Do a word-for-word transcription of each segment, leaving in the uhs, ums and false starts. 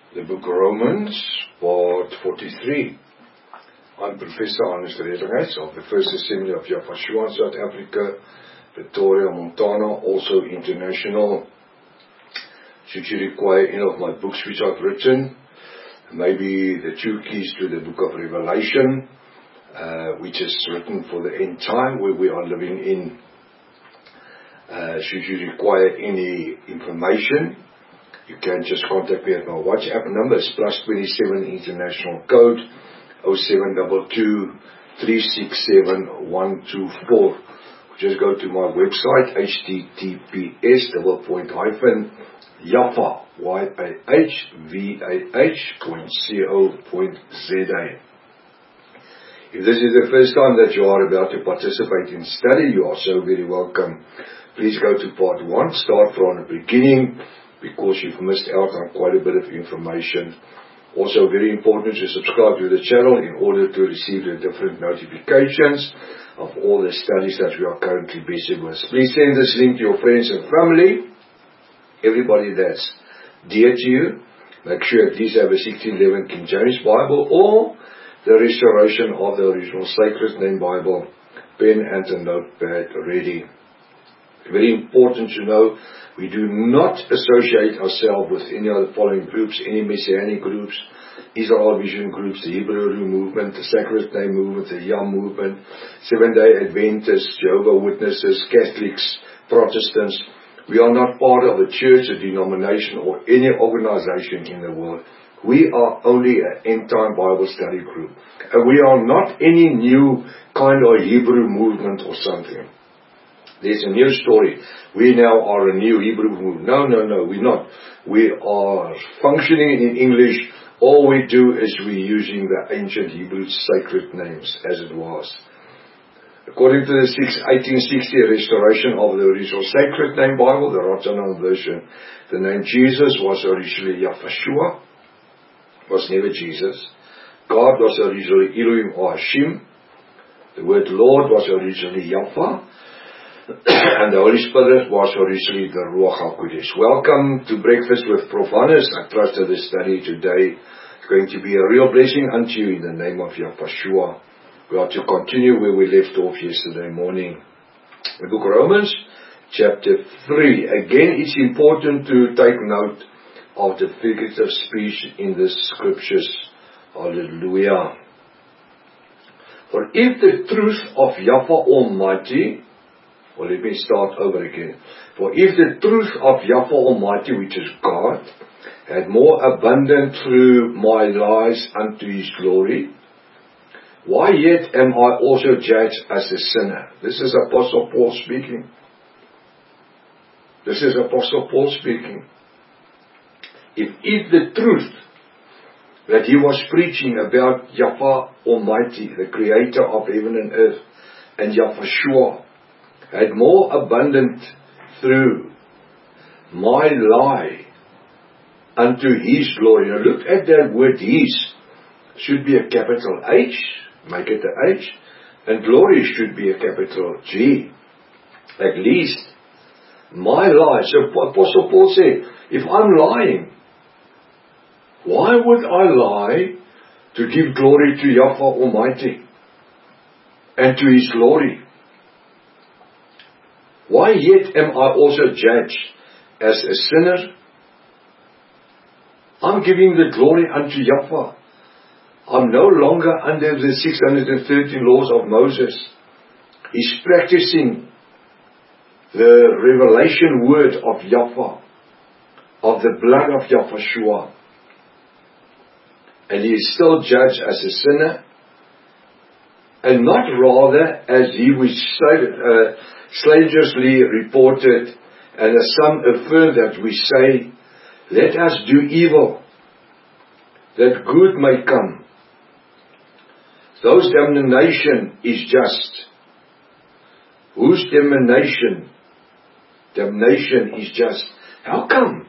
The book Romans, part forty-three. I'm Professor Hannes Redinghuis of the First Assembly of Yafashua, South Africa, Pretoria, Montana, also international. Should you require any of my books which I've written, maybe the two keys to the book of Revelation, uh, which is written for the end time where we are living in. Uh, should you require any information, you can just contact me at my WhatsApp number. It's plus twenty-seven international code oh seven two two, three six seven, one two four. Just go to my website, https double point hyphen Yafah, Y A H V A H point co point za. If this is the first time that you are about to participate in study, you are so very welcome. Please go to part one, start from the beginning, because you've missed out on quite a bit of information. Also very important to subscribe to the channel in order to receive the different notifications of all the studies that we are currently busy with. Please send this link to your friends and family, everybody that's dear to you. Make sure at least have a sixteen eleven King James Bible or the restoration of the original Sacred Name Bible, pen and a notepad ready. Very important to know, we do not associate ourselves with any of the following groups, any Messianic groups, Israel Vision groups, the Hebrew movement, the Sacred Name movement, the Yam movement, Seventh-day Adventists, Jehovah's Witnesses, Catholics, Protestants. We are not part of a church, a denomination, or any organization in the world. We are only an end-time Bible study group. And we are not any new kind of Hebrew movement or something. There's a new story. We now are a new Hebrew movement. No, no, no, we're not. We are functioning in English. All we do is we're using the ancient Hebrew sacred names as it was. According to the eighteen sixty restoration of the original Sacred Name Bible, the Ratzanan version, the name Jesus was originally Yafashua, was never Jesus. God was originally Elohim or Hashem. The word Lord was originally Yafah. And the Holy Spirit was originally the Ruach HaKodesh. Welcome to Breakfast with Prof Hannes. I trust that the study today is going to be a real blessing unto you in the name of Yafashua. We are to continue where we left off yesterday morning. The book of Romans, chapter three. Again, it's important to take note of the figurative speech in the scriptures. Hallelujah. For if the truth of Yafah Almighty, well, let me start over again. For if the truth of Yafah Almighty, which is God, had more abundant through my lies unto His glory, why yet am I also judged as a sinner? This is Apostle Paul speaking. This is Apostle Paul speaking. If, if the truth that he was preaching about Yafah Almighty, the creator of heaven and earth, and Yafashua, had more abundant through my lie unto His glory. Now look at that word His. Should be a capital H, make it a H, and glory should be a capital G. At least my lie. So Apostle Paul said, if I'm lying, why would I lie to give glory to Yafah Almighty and to His glory? Why yet am I also judged as a sinner? I'm giving the glory unto Yafah. I'm no longer under the six hundred thirteen laws of Moses. He's practicing the revelation word of Yafah, of the blood of Yafashua. And he is still judged as a sinner, and not rather as he was uh, slanderously reported, and as some affirm that we say, let us do evil, that good may come. Those damnation is just. Whose damnation? Damnation is just. How come?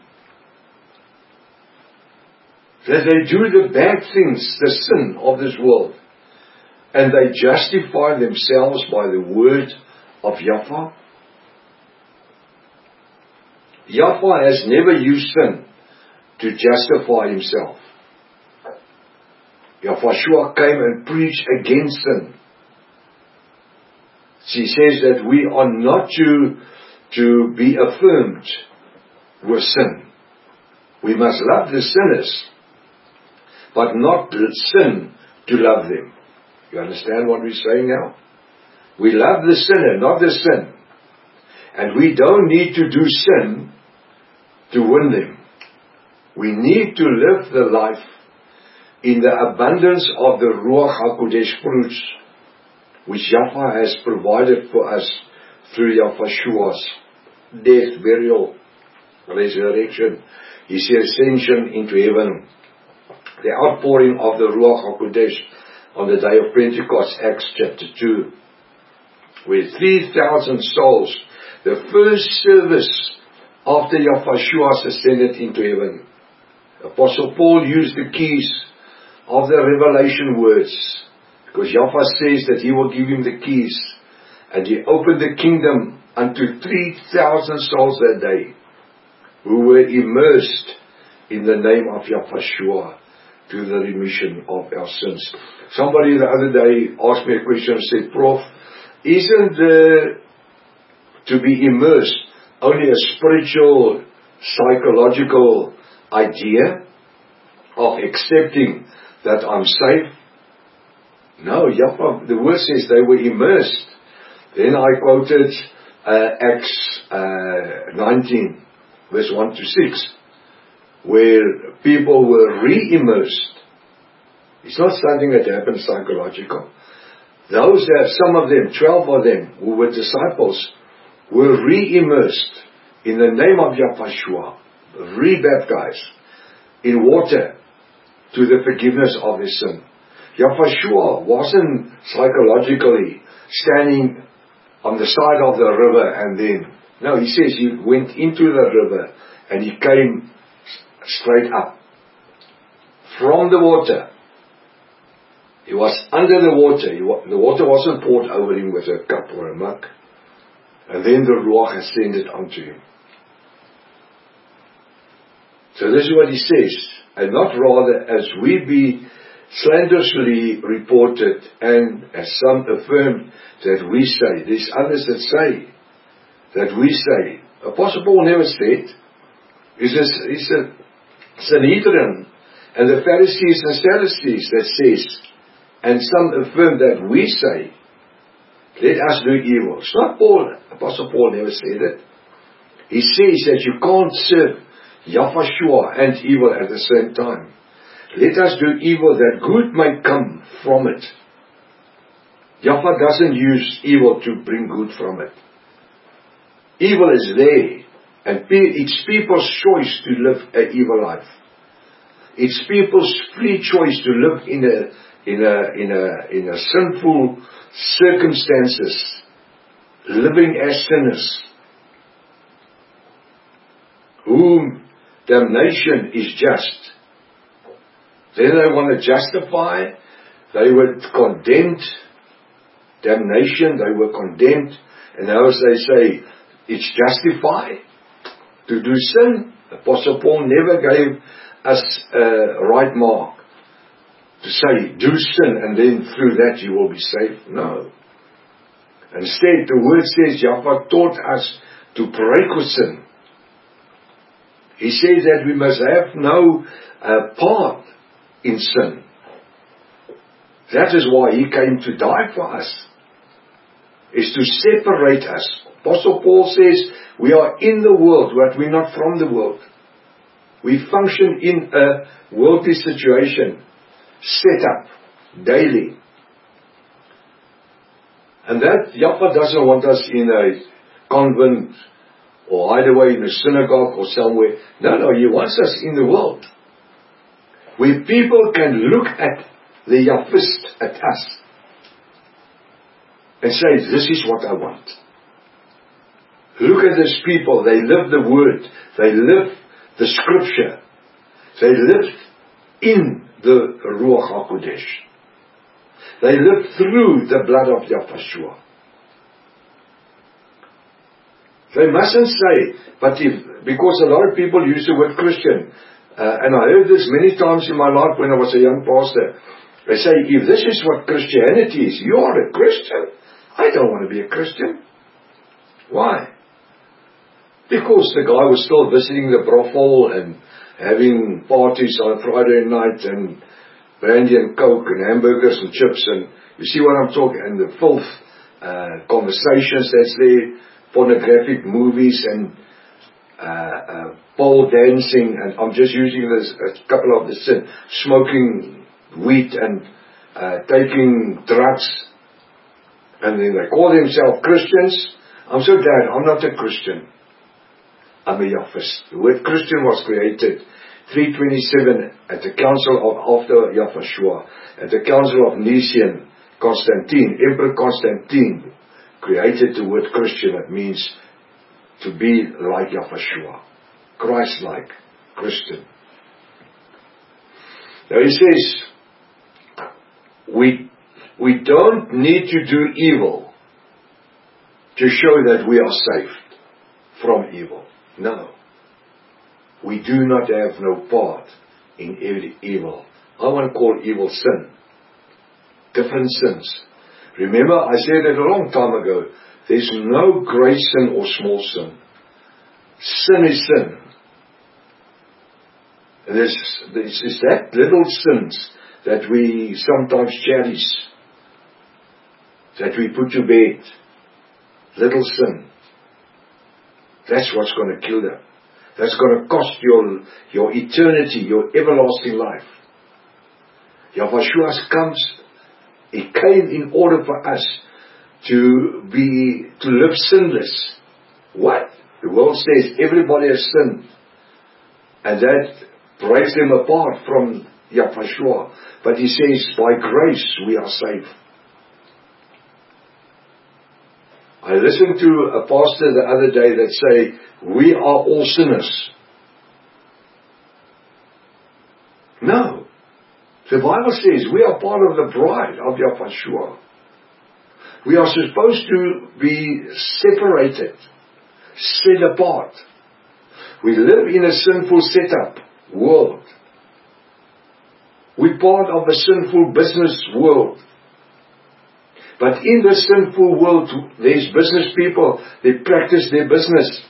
That they do the bad things, the sin of this world, and they justify themselves by the word of Yafah. Yafah has never used sin to justify himself. Yahushua came and preached against sin. She says that we are not to, to be affirmed with sin. We must love the sinners, but not sin to love them. You understand what we're saying now? We love the sinner, not the sin. And we don't need to do sin to win them. We need to live the life in the abundance of the Ruach HaKodesh fruits, which Yahweh has provided for us through Yahushua's death, burial, resurrection, His ascension into heaven, the outpouring of the Ruach HaKodesh on the day of Pentecost, Acts chapter two, where three thousand souls, the first service after Yahushua ascended into heaven. Apostle Paul used the keys of the revelation words, because Yahweh says that He will give him the keys, and He opened the kingdom unto three thousand souls that day, who were immersed in the name of Yahushua to the remission of our sins. Somebody the other day asked me a question and said, Prof, isn't the to be immersed only a spiritual, psychological idea of accepting that I'm safe? No, Yahweh, the word says they were immersed. Then I quoted uh, Acts uh, nineteen, verse one to six, where people were re-immersed. It's not something that happened psychological. Those that, some of them, twelve of them, who were disciples, were re-immersed in the name of Yahushua, re-baptized in water to the forgiveness of their sin. Yahushua wasn't psychologically standing on the side of the river and then, no, He says He went into the river and He came straight up from the water. He was under the water. He, the water wasn't poured over Him with a cup or a mug. And then the Ruach ascended unto Him. So this is what He says. And not rather as we be slanderously reported, and as some affirm that we say. There's others that say that we say. Apostle Paul never said. It's a, it's a Sanhedrin and the Pharisees and Sadducees that says, and some affirm that we say, let us do evil. It's not Paul. Apostle Paul never said it. He says that you can't serve Yahushua and evil at the same time. Let us do evil that good may come from it. Yahweh doesn't use evil to bring good from it. Evil is there, and it's people's choice to live an evil life. It's people's free choice to live in a in a in a in a sinful circumstances, living as sinners, whom damnation is just. Then they want to justify. They were condemned. Damnation, they were condemned. And now as they say, it's justified to do sin. Apostle Paul never gave us a right mark to say, do sin, and then through that you will be saved. No. Instead, the word says, Yahweh taught us to break with sin. He says that we must have no uh, part in sin. That is why He came to die for us, is to separate us. Apostle Paul says we are in the world, but we're not from the world. We function in a worldly situation, set up daily. And that Yahweh doesn't want us in a convent or either way in a synagogue or somewhere. No, no, He wants us in the world, where people can look at the Yahwist, at us, and say, this is what I want. Look at these people. They live the Word. They live the Scripture. They live in the Ruach HaKodesh. They live through the blood of Yahushua. They mustn't say, but if, because a lot of people use the word Christian, Uh, and I heard this many times in my life when I was a young pastor. They say, if this is what Christianity is, you are a Christian. I don't want to be a Christian. Why? Because the guy was still visiting the brothel and having parties on Friday night and brandy and coke and hamburgers and chips, and you see what I'm talking, and the filth, uh, conversations that's there, pornographic movies and uh, uh, pole dancing, and I'm just using this, a couple of the sin, smoking weed and uh, taking drugs, and then they call themselves Christians. I'm so glad I'm not a Christian. I'm a Yahwist. The word Christian was created three twenty-seven at the council of after Yahushua, at the council of Nicene. Constantine, Emperor Constantine, created the word Christian. It means to be like Yahushua, Christ-like, Christian. Now he says, we we don't need to do evil to show that we are saved from evil. No. We do not have no part in every evil. I want to call evil sin. Different sins. Remember, I said it a long time ago, there's no great sin or small sin. Sin is sin. And there's, there's, there's that little sins that we sometimes cherish, that we put to bed. Little sin. That's what's going to kill them. That's going to cost your, your eternity, your everlasting life. Yahushua comes, He came in order for us to be, to live sinless. What? The world says everybody has sinned. And that breaks them apart from Yahushua. But he says, by grace we are saved. I listened to a pastor the other day that say, we are all sinners. No. The Bible says we are part of the bride of Yahushua. We are supposed to be separated, set apart. We live in a sinful setup world. We're part of a sinful business world. But in the sinful world, there's business people, they practice their business.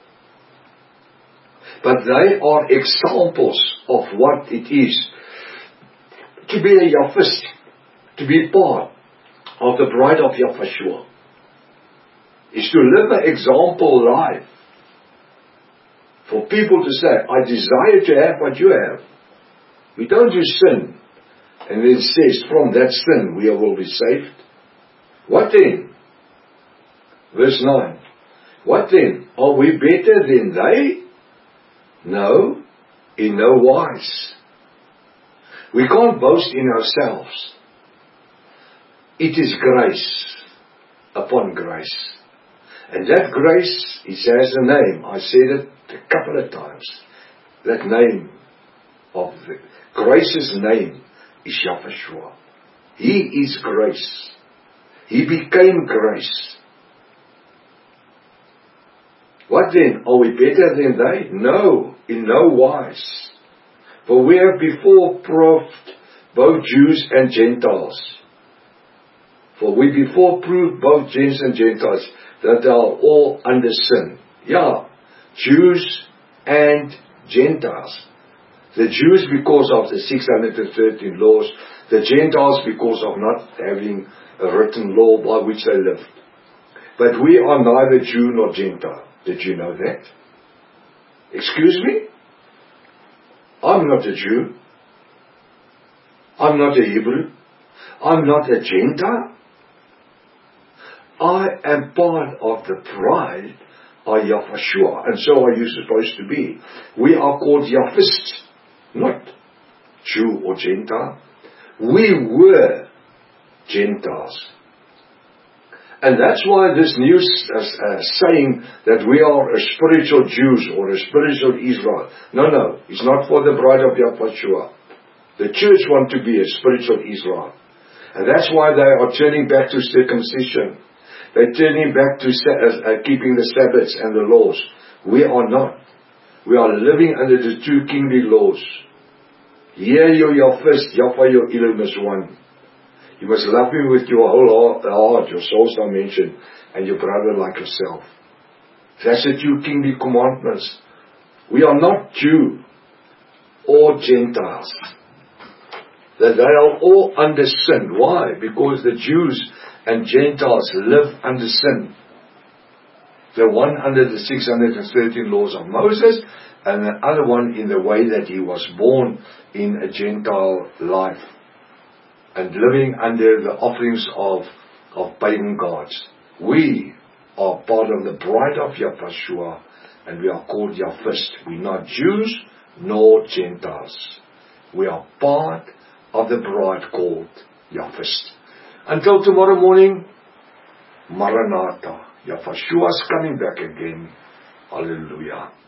But they are examples of what it is to be a Yahwist, to be part of the bride of Yahushua, is to live an example life for people to say, I desire to have what you have. We don't do sin. And then it says, from that sin we will be saved. What then? Verse nine. What then? Are we better than they? No, in no wise. We can't boast in ourselves. It is grace upon grace. And that grace, it has a name. I said it a couple of times. That name of the, grace's name is Yahushua. He is grace. He became grace. What then? Are we better than they? No, in no wise. For we have before proved both Jews and Gentiles. For we before proved both Jews and Gentiles that they are all under sin. Yeah, Jews and Gentiles. The Jews because of the six hundred thirteen laws. The Gentiles because of not having a written law by which they lived. But we are neither Jew nor Gentile. Did you know that? Excuse me? I'm not a Jew. I'm not a Hebrew. I'm not a Gentile. I am part of the bride of Yahushua, and so are you supposed to be. We are called Yahwists, not Jew or Gentile. We were Gentiles. And that's why this new uh, uh, saying that we are a spiritual Jews or a spiritual Israel. No, no, it's not for the bride of Yahushua. The church want to be a spiritual Israel. And that's why they are turning back to circumcision. They're turning back to uh, uh, keeping the Sabbaths and the laws. We are not. We are living under the two kingly laws. Hear you, your first, Yahweh, your Elohim is one. You must love me with your whole heart, your soul's dimension, and your brother like yourself. That's the two kingly commandments. We are not Jew or Gentiles. That they are all under sin. Why? Because the Jews and Gentiles live under sin. The one under the six hundred thirteen laws of Moses, and the other one in the way that he was born in a Gentile life, and living under the offerings of, of pagan gods. We are part of the bride of Yahweh, and we are called Yahvist. We're not Jews nor Gentiles. We are part of the bride called Yahvist. Until tomorrow morning, Maranatha. Yahweh is coming back again. Hallelujah.